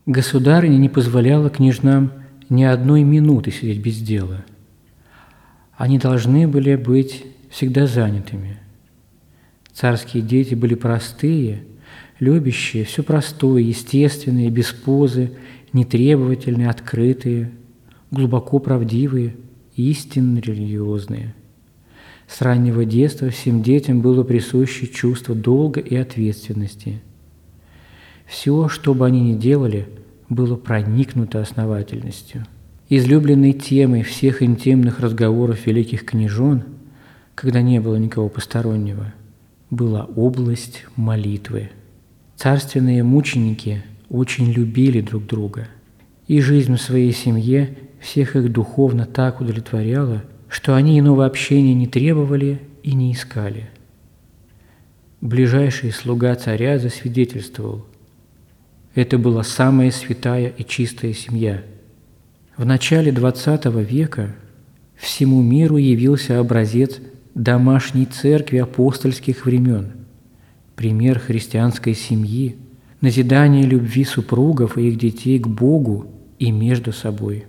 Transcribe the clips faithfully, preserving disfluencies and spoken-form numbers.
Государыня не позволяла княжнам ни одной минуты сидеть без дела. Они должны были быть всегда занятыми. Царские дети были простые, любящие, все простое, естественные, без позы, нетребовательные, открытые, глубоко правдивые, истинно религиозные. С раннего детства всем детям было присуще чувство долга и ответственности. Все, что бы они ни делали, было проникнуто основательностью. Излюбленной темой всех интимных разговоров великих княжон, когда не было никого постороннего, была область молитвы. Царственные мученики очень любили друг друга, и жизнь в своей семье всех их духовно так удовлетворяла, что они иного общения не требовали и не искали. Ближайший слуга царя засвидетельствовал: это была самая святая и чистая семья. В начале двадцатого века всему миру явился образец домашней церкви апостольских времен, пример христианской семьи, назидание любви супругов и их детей к Богу и между собой.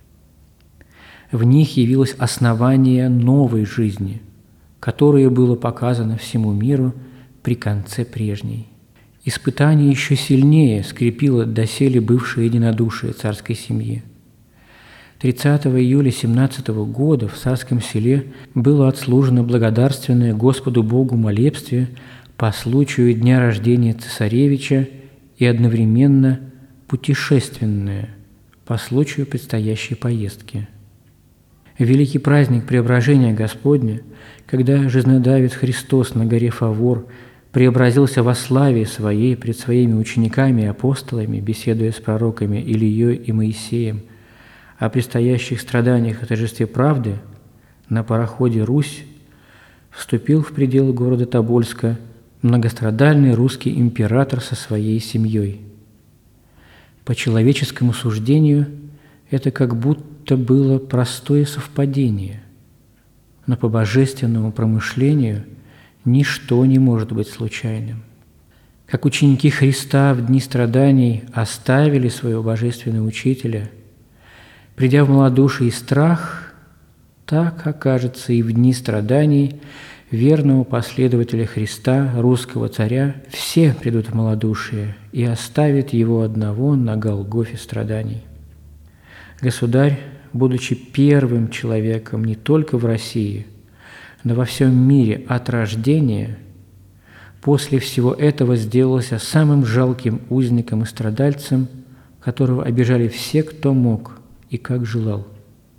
В них явилось основание новой жизни, которое было показано всему миру при конце прежней. Испытание еще сильнее скрепило доселе бывшее единодушие царской семьи. тридцатого июля семнадцатого года в Царском Селе было отслужено благодарственное Господу Богу молебствие по случаю дня рождения цесаревича и одновременно путешественное по случаю предстоящей поездки. Великий праздник Преображения Господня, когда Жизнодавец Христос на горе Фавор преобразился во славе Своей пред Своими учениками и апостолами, беседуя с пророками Илией и Моисеем о предстоящих страданиях и торжестве правды, на пароходе «Русь» вступил в пределы города Тобольска многострадальный русский император со своей семьей. По человеческому суждению, это как будто было простое совпадение, но по божественному промышлению ничто не может быть случайным. Как ученики Христа в дни страданий оставили своего божественного учителя, придя в малодушие и страх, так окажется и в дни страданий верного последователя Христа, русского царя, все придут в малодушие и оставят его одного на Голгофе страданий. Государь, будучи первым человеком не только в России, но во всем мире от рождения, после всего этого сделался самым жалким узником и страдальцем, которого обижали все, кто мог и как желал.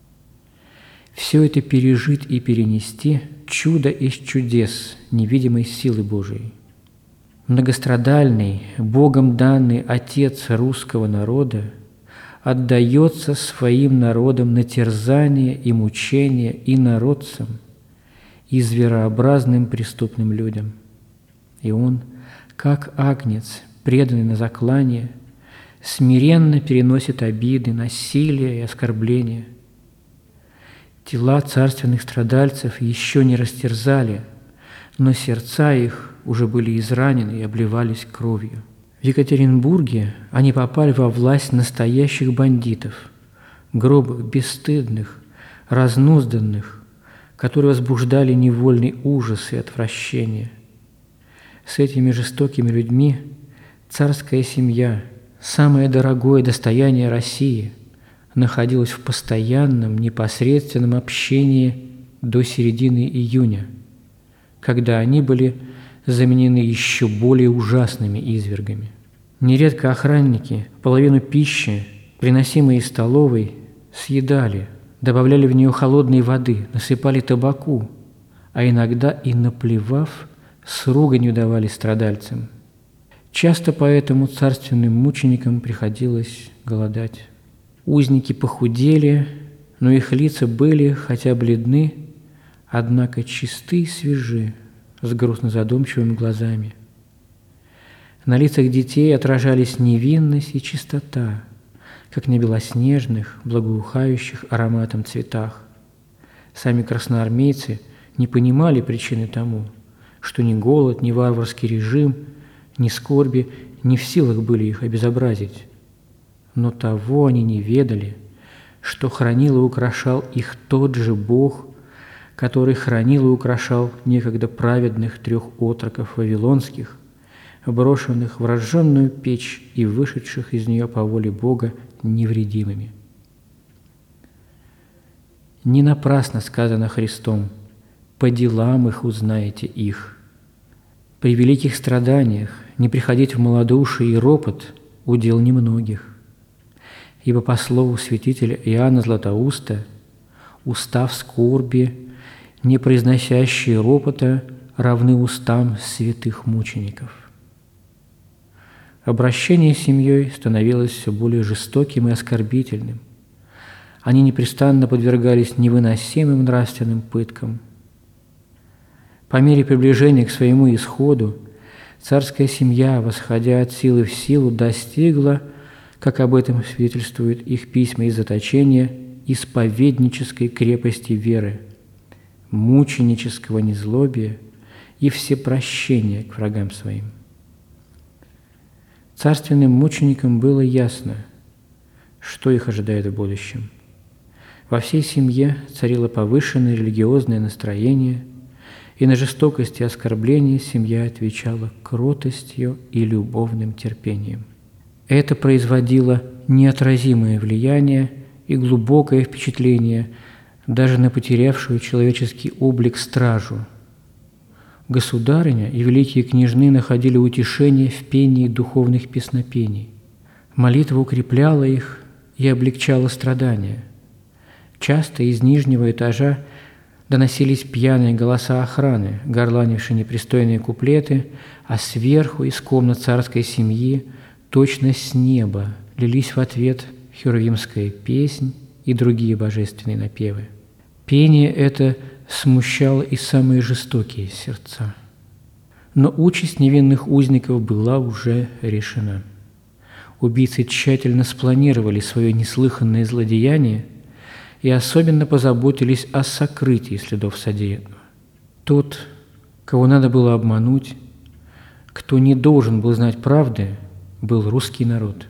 Все это пережить и перенести – чудо из чудес невидимой силы Божией. Многострадальный, Богом данный Отец русского народа отдается своим народам на терзание и мучение инородцам и зверообразным преступным людям. И Он, как агнец, преданный на заклание, смиренно переносит обиды, насилие и оскорбления. Тела царственных страдальцев еще не растерзали, но сердца их уже были изранены и обливались кровью. В Екатеринбурге они попали во власть настоящих бандитов, грубых, бесстыдных, разнузданных, которые возбуждали невольный ужас и отвращение. С этими жестокими людьми царская семья, самое дорогое достояние России, находилась в постоянном, непосредственном общении до середины июня, когда они были заменены еще более ужасными извергами. Нередко охранники половину пищи, приносимой из столовой, съедали, добавляли в нее холодной воды, насыпали табаку, а иногда и, наплевав, с руганью давали страдальцам. Часто поэтому царственным мученикам приходилось голодать. Узники похудели, но их лица были, хотя бледны, однако чисты и свежи, с грустно-задумчивыми глазами. На лицах детей отражались невинность и чистота, как на белоснежных, благоухающих ароматом цветах. Сами красноармейцы не понимали причины тому, что ни голод, ни варварский режим, ни скорби не в силах были их обезобразить. но того они не ведали, что хранил и украшал их тот же Бог, который хранил и украшал некогда праведных трех отроков вавилонских, брошенных в разжженную печь и вышедших из нее по воле Бога невредимыми. Не напрасно сказано Христом: «По делам их узнаете их». При великих страданиях не приходить в малодушие и ропот – удел немногих. Ибо по слову святителя Иоанна Златоуста, уста в скорби, не произносящие ропота, равны устам святых мучеников. Обращение с семьей становилось все более жестоким и оскорбительным. Они непрестанно подвергались невыносимым нравственным пыткам. По мере приближения к своему исходу царская семья, восходя от силы в силу, достигла, как об этом свидетельствуют их письма из заточения, исповеднической крепости веры, мученического незлобия и всепрощения к врагам своим. Царственным мученикам было ясно, что их ожидает в будущем. Во всей семье царило повышенное религиозное настроение, и на жестокость и оскорбление семья отвечала кротостью и любовным терпением. Это производило неотразимое влияние и глубокое впечатление даже на потерявшую человеческий облик стражу. Государыня и великие княжны находили утешение в пении духовных песнопений. Молитва укрепляла их и облегчала страдания. Часто из нижнего этажа доносились пьяные голоса охраны, горланившие непристойные куплеты, а сверху, из комнат царской семьи, точно с неба, лились в ответ херувимская песнь и другие божественные напевы. Пение это смущало и самые жестокие сердца. Но участь невинных узников была уже решена. Убийцы тщательно спланировали свое неслыханное злодеяние и особенно позаботились о сокрытии следов содеянного. Тот, кого надо было обмануть, кто не должен был знать правды, был русский народ.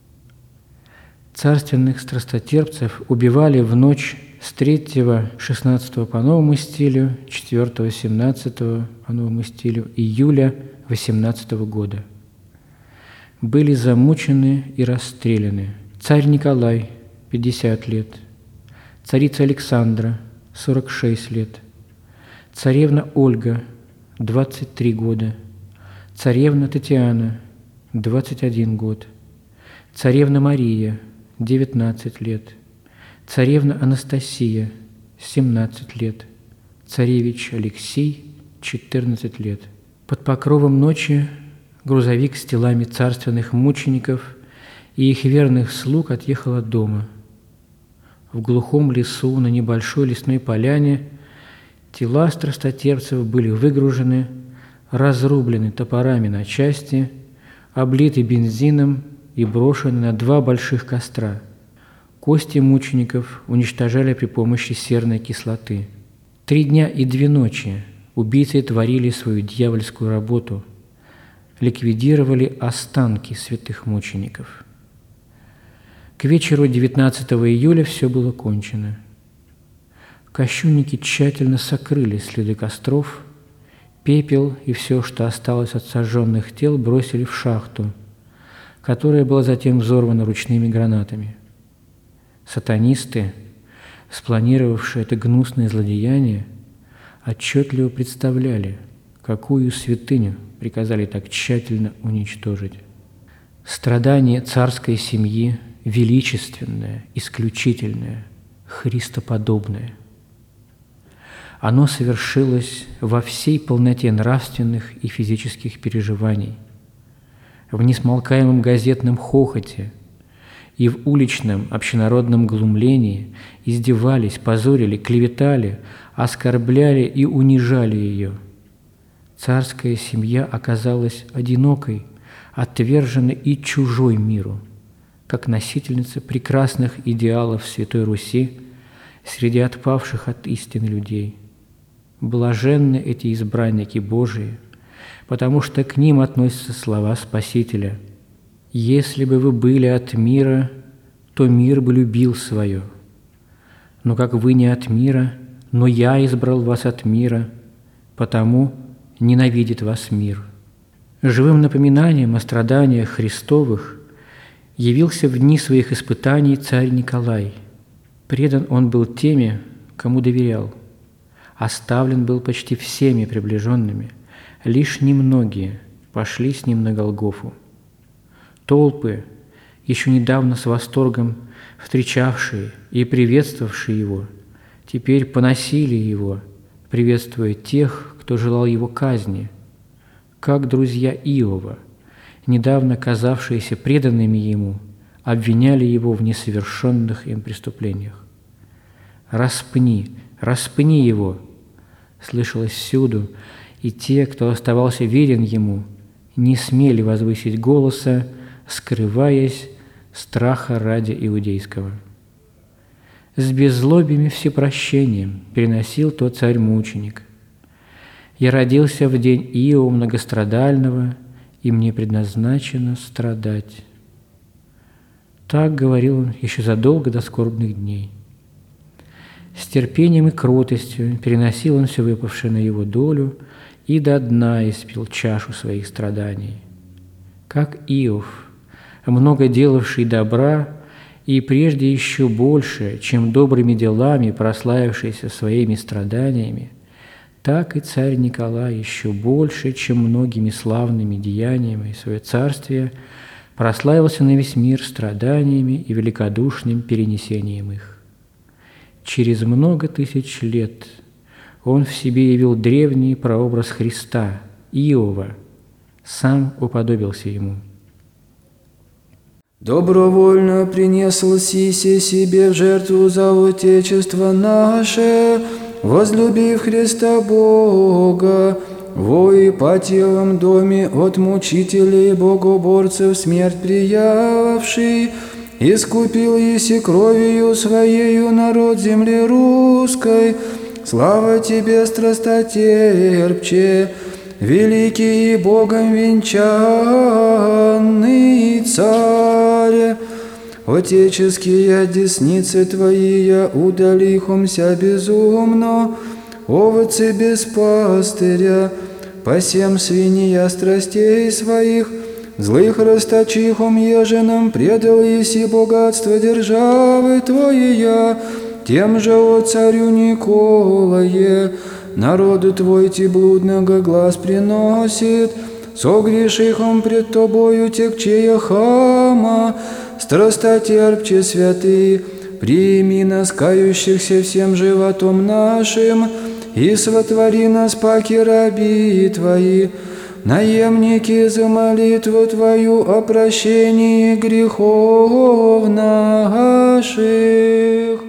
Царственных страстотерпцев убивали в ночь с третьего-шестнадцатого по новому стилю, четвёртого-семнадцатого по новому стилю июля восемнадцатого года. Были замучены и расстреляны царь Николай – пятьдесят лет, царица Александра – сорок шесть лет, царевна Ольга – двадцать три года, царевна Татьяна – двадцать один год, царевна Мария – девятнадцать лет, царевна Анастасия – семнадцать лет, царевич Алексей – четырнадцать лет. Под покровом ночи грузовик с телами царственных мучеников и их верных слуг отъехал от дома. В глухом лесу на небольшой лесной поляне тела страстотерпцев были выгружены, разрублены топорами на части, облиты бензином и брошены на два больших костра. Кости мучеников уничтожали при помощи серной кислоты. Три дня и две ночи убийцы творили свою дьявольскую работу, ликвидировали останки святых мучеников. К вечеру девятнадцатого июля все было кончено. Кощунники тщательно сокрыли следы костров, пепел и все, что осталось от сожженных тел, бросили в шахту, которая была затем взорвана ручными гранатами. Сатанисты, спланировавшие это гнусное злодеяние, отчетливо представляли, какую святыню приказали так тщательно уничтожить. Страдание царской семьи величественное, исключительное, христоподобное. Оно совершилось во всей полноте нравственных и физических переживаний, в несмолкаемом газетном хохоте и в уличном общенародном глумлении издевались, позорили, клеветали, оскорбляли и унижали ее. Царская семья оказалась одинокой, отверженной и чужой миру, как носительница прекрасных идеалов Святой Руси среди отпавших от истины людей. Блаженны эти избранники Божии, потому что к ним относятся слова Спасителя: Если бы вы были от мира, то мир бы любил свое. Но как вы не от мира, но я избрал вас от мира, потому ненавидит вас мир». Живым напоминанием о страданиях Христовых явился в дни своих испытаний царь Николай. Предан он был теми, кому доверял. Оставлен был почти всеми приближенными. Лишь немногие пошли с ним на Голгофу. Толпы, еще недавно с восторгом встречавшие и приветствовавшие его, теперь поносили его, приветствуя тех, кто желал его казни, как друзья Иова, недавно казавшиеся преданными ему, обвиняли его в несовершенных им преступлениях. «Распни, распни его!» слышалось всюду, и те, кто оставался верен ему, не смели возвысить голоса, скрываясь страха ради иудейского. С беззлобием и всепрощением переносил тот царь-мученик. «Я родился в день Иова многострадального, и мне предназначено страдать». Так говорил он еще задолго до скорбных дней. С терпением и кротостью переносил он все выпавшее на его долю и до дна испил чашу своих страданий. Как Иов, много делавший добра и прежде еще больше, чем добрыми делами прославившийся своими страданиями, так и царь Николай еще больше, чем многими славными деяниями свое царствие прославился на весь мир страданиями и великодушным перенесением их. Через много тысяч лет он в себе явил древний прообраз Христа, Иова, сам уподобился ему. «Добровольно принесл Сисе себе в жертву за Отечество наше, возлюбив Христа Бога, во Ипатьевом доме от мучителей богоборцев смерть приявший, искупил еси кровью Своею народ земли русской. Слава Тебе, страстотерпче, великий и Богом венчанный Царь! Отеческие десницы Твои я удалихомся безумно, овцы без пастыря, посем свинья страстей своих, злых расточихом еженом предал еси богатство державы Твоя, тем же, о царю Николае, народу Твой ти блудного глаз приносит, согрешихом пред Тобою текчея хама, страстотерпче святый, прими нас, кающихся всем животом нашим, и сотвори нас паки раби Твои, наемники за молитву Твою о прощении грехов наших.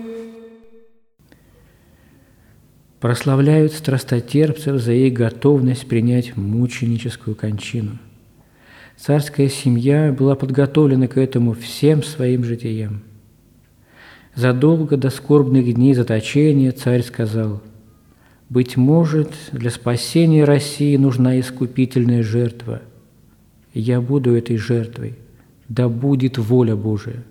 Прославляют страстотерпцев за их готовность принять мученическую кончину. Царская семья была подготовлена к этому всем своим житием. Задолго до скорбных дней заточения царь сказал: «Быть может, для спасения России нужна искупительная жертва. Я буду этой жертвой, да будет воля Божия».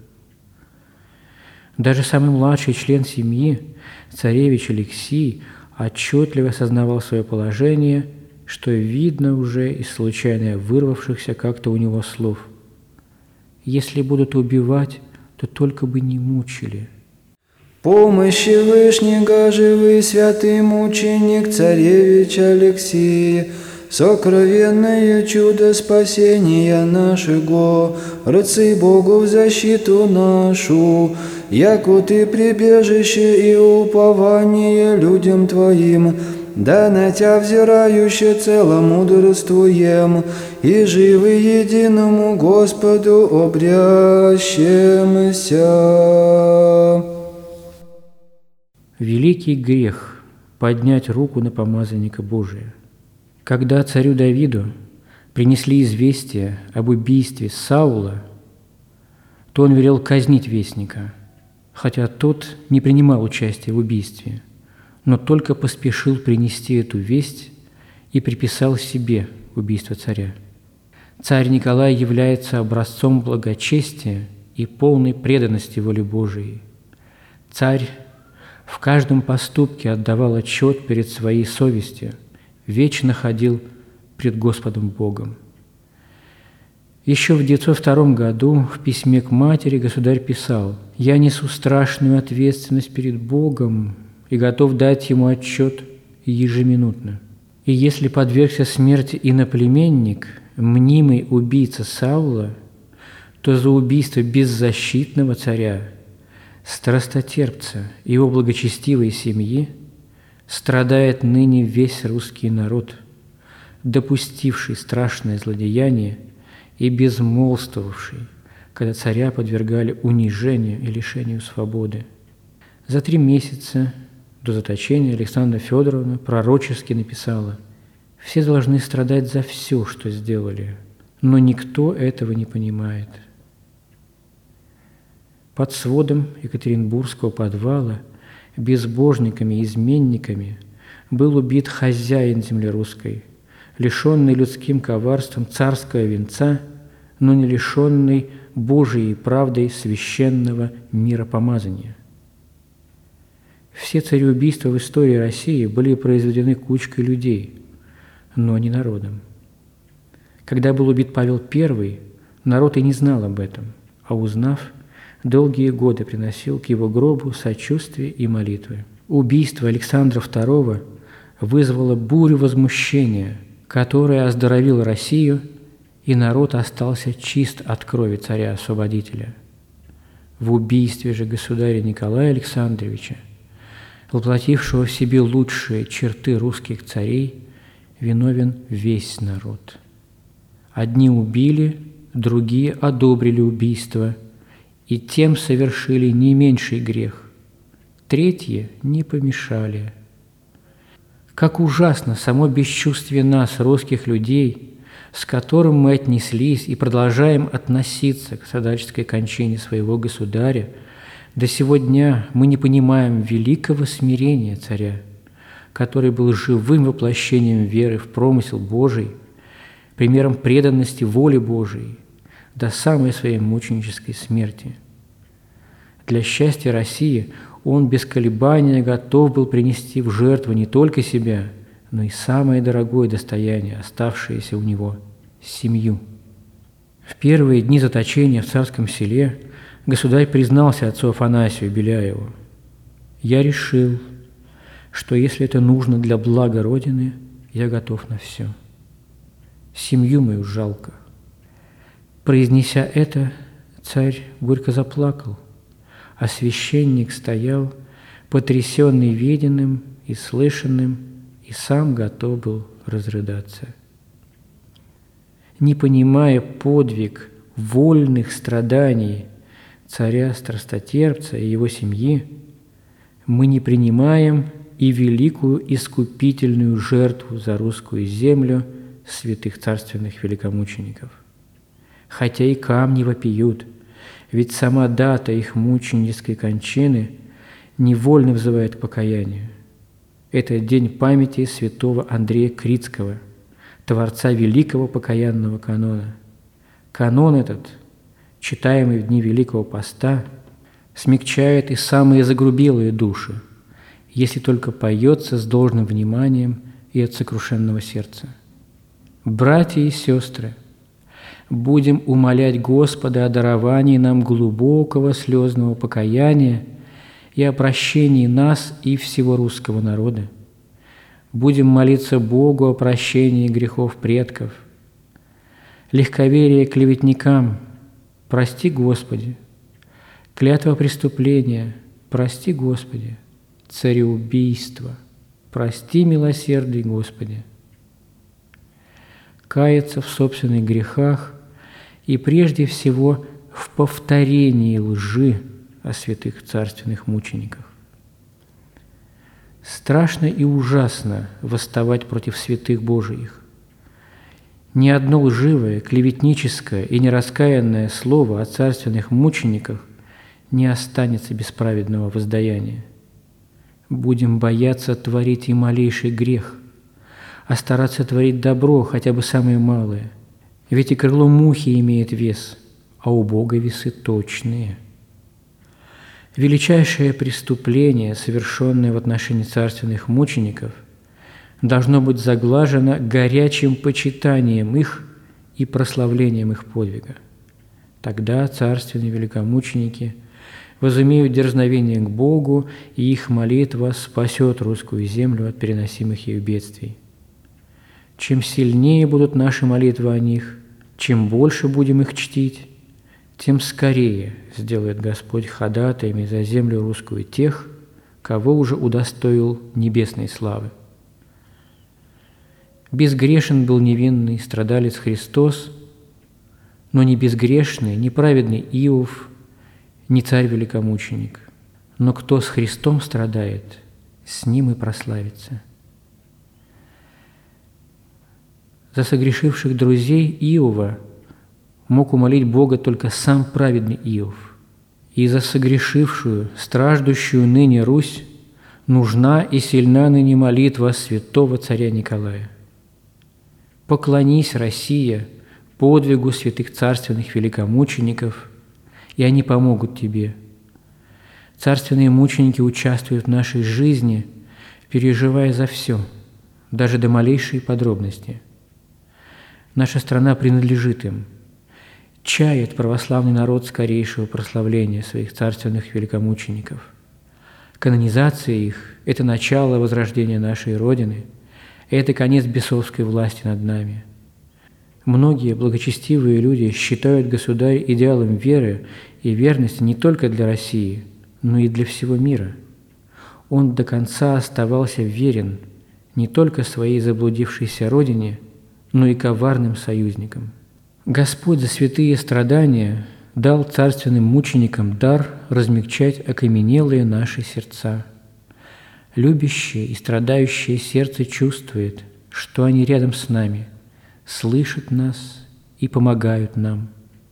Даже самый младший член семьи, царевич Алексий, отчетливо осознавал свое положение, что видно уже из случайно вырвавшихся как-то у него слов: «Если будут убивать, то только бы не мучили». Помощи Вышнего живый святый мученик царевич Алексий, сокровенное чудо спасения нашего, рыцай Богу в защиту нашу, яко Ты прибежище и упование людям Твоим, да на Тя взирающе целомудрствуем, и живы единому Господу обрящемся. Великий грех – поднять руку на помазанника Божия. Когда царю Давиду принесли известие об убийстве Саула, то он велел казнить вестника, хотя тот не принимал участия в убийстве, но только поспешил принести эту весть и приписал себе убийство царя. Царь Николай является образцом благочестия и полной преданности воле Божией. Царь в каждом поступке отдавал отчет перед своей совестью, вечно ходил пред Господом Богом. Еще в девятьсот втором году в письме к матери государь писал: «Я несу страшную ответственность перед Богом и готов дать Ему отчет ежеминутно. И если подвергся смерти иноплеменник, мнимый убийца Саула, то за убийство беззащитного царя, страстотерпца и его благочестивой семьи страдает ныне весь русский народ, допустивший страшное злодеяние и безмолвствовавший, когда царя подвергали унижению и лишению свободы». За три месяца до заточения Александра Федоровна пророчески написала: «Все должны страдать за все, что сделали, но никто этого не понимает». Под сводом Екатеринбургского подвала безбожниками и изменниками был убит хозяин земли русской, лишенный людским коварством царского венца, но не лишенный Божией правдой священного миропомазания. Все цареубийства в истории России были произведены кучкой людей, но не народом. Когда был убит Павел Первый, народ и не знал об этом, а узнав, долгие годы приносил к его гробу сочувствие и молитвы. Убийство Александра Второго вызвало бурю возмущения, которая оздоровила Россию, и народ остался чист от крови царя-освободителя. В убийстве же государя Николая Александровича, воплотившего в себе лучшие черты русских царей, виновен весь народ. Одни убили, другие одобрили убийство, и тем совершили не меньший грех. Третьи не помешали. Как ужасно само бесчувствие нас, русских людей, с которым мы отнеслись и продолжаем относиться к страдальческой кончине своего государя. До сего дня мы не понимаем великого смирения царя, который был живым воплощением веры в промысел Божий, примером преданности воле Божией до самой своей мученической смерти. Для счастья России он без колебания готов был принести в жертву не только себя, но и самое дорогое достояние, оставшееся у него – семью. В первые дни заточения в Царском Селе государь признался отцу Афанасию Беляеву: «Я решил, что если это нужно для блага Родины, я готов на все. Семью мою жалко». Произнеся это, царь горько заплакал, а священник стоял, потрясенный виденным и слышанным, и сам готов был разрыдаться. Не понимая подвиг вольных страданий царя-страстотерпца и его семьи, мы не принимаем и великую искупительную жертву за русскую землю святых царственных великомучеников. Хотя и камни вопиют, ведь сама дата их мученической кончины невольно взывает к покаянию. Это день памяти святого Андрея Критского, творца великого покаянного канона. Канон этот, читаемый в дни Великого Поста, смягчает и самые загрубелые души, если только поется с должным вниманием и от сокрушенного сердца. Братья и сестры, будем умолять Господа о даровании нам глубокого слезного покаяния и о прощении нас и всего русского народа. Будем молиться Богу о прощении грехов предков. Легковерие клеветникам – прости, Господи. Клятва преступления – прости, Господи. Цареубийство – прости, милосердный Господи. Каяться в собственных грехах и прежде всего в повторении лжи о святых царственных мучениках. Страшно и ужасно восставать против святых Божиих. Ни одно лживое, клеветническое и нераскаянное слово о царственных мучениках не останется без праведного воздаяния. Будем бояться творить и малейший грех, а стараться творить добро, хотя бы самое малое. Ведь и крыло мухи имеет вес, а у Бога весы точные. Величайшее преступление, совершенное в отношении царственных мучеников, должно быть заглажено горячим почитанием их и прославлением их подвига. Тогда царственные великомученики возымеют дерзновение к Богу, и их молитва спасет русскую землю от переносимых ею бедствий. Чем сильнее будут наши молитвы о них, чем больше будем их чтить, тем скорее сделает Господь ходатаями за землю русскую тех, кого уже удостоил небесной славы. Безгрешен был невинный страдалец Христос, но не безгрешный, не праведный Иов, не царь-великомученик. Но кто с Христом страдает, с ним и прославится. За согрешивших друзей Иова мог умолить Бога только сам праведный Иов. И за согрешившую, страждущую ныне Русь нужна и сильна ныне молитва святого царя Николая. Поклонись, Россия, подвигу святых царственных великомучеников, и они помогут тебе. Царственные мученики участвуют в нашей жизни, переживая за все, даже до малейшей подробности. Наша страна принадлежит им. Чает православный народ скорейшего прославления своих царственных великомучеников. Канонизация их – это начало возрождения нашей Родины, это конец бесовской власти над нами. Многие благочестивые люди считают государя идеалом веры и верности не только для России, но и для всего мира. Он до конца оставался верен не только своей заблудившейся родине, но и коварным союзникам. Господь за святые страдания дал царственным мученикам дар размягчать окаменелые наши сердца. Любящее и страдающее сердце чувствует, что они рядом с нами, слышат нас и помогают нам.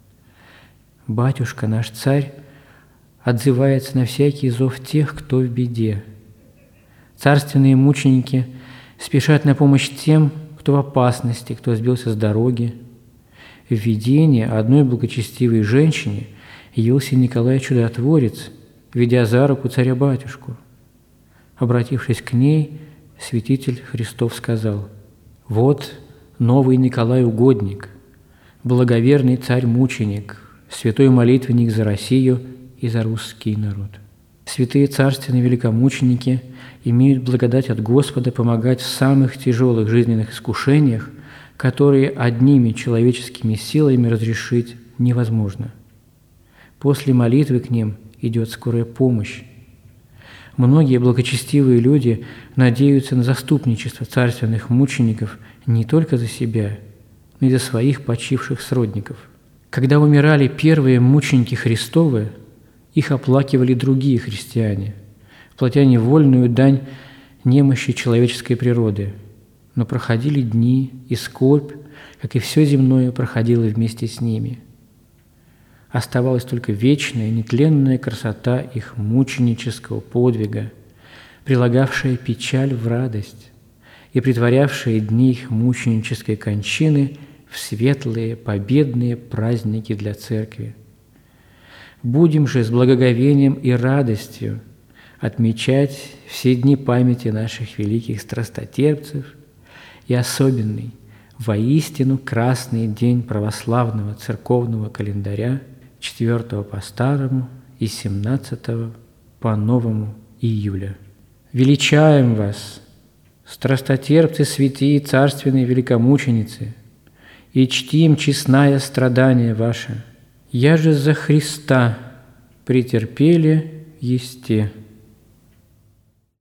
Батюшка, наш царь, отзывается на всякий зов тех, кто в беде. Царственные мученики спешат на помощь тем, кто в опасности, кто сбился с дороги. В видении одной благочестивой женщине явился Николай Чудотворец, ведя за руку царя-батюшку. Обратившись к ней, святитель Христов сказал: «Вот новый Николай Угодник, благоверный царь-мученик, святой молитвенник за Россию и за русский народ». Святые царственные великомученики имеют благодать от Господа помогать в самых тяжелых жизненных искушениях, которые одними человеческими силами разрешить невозможно. После молитвы к ним идет скорая помощь. Многие благочестивые люди надеются на заступничество царственных мучеников не только за себя, но и за своих почивших сродников. Когда умирали первые мученики Христовы, их оплакивали другие христиане, платя невольную дань немощи человеческой природы. Но проходили дни, и скорбь, как и все земное, проходила вместе с ними. Оставалась только вечная, нетленная красота их мученического подвига, прилагавшая печаль в радость и притворявшая дни их мученической кончины в светлые, победные праздники для Церкви. Будем же с благоговением и радостью отмечать все дни памяти наших великих страстотерпцев и особенный, воистину красный день православного церковного календаря четвёртого по старому и семнадцатого по новому июля. Величаем вас, страстотерпцы святые царственные великомученицы, и чтим честное страдание ваше. Я же за Христа претерпели есте.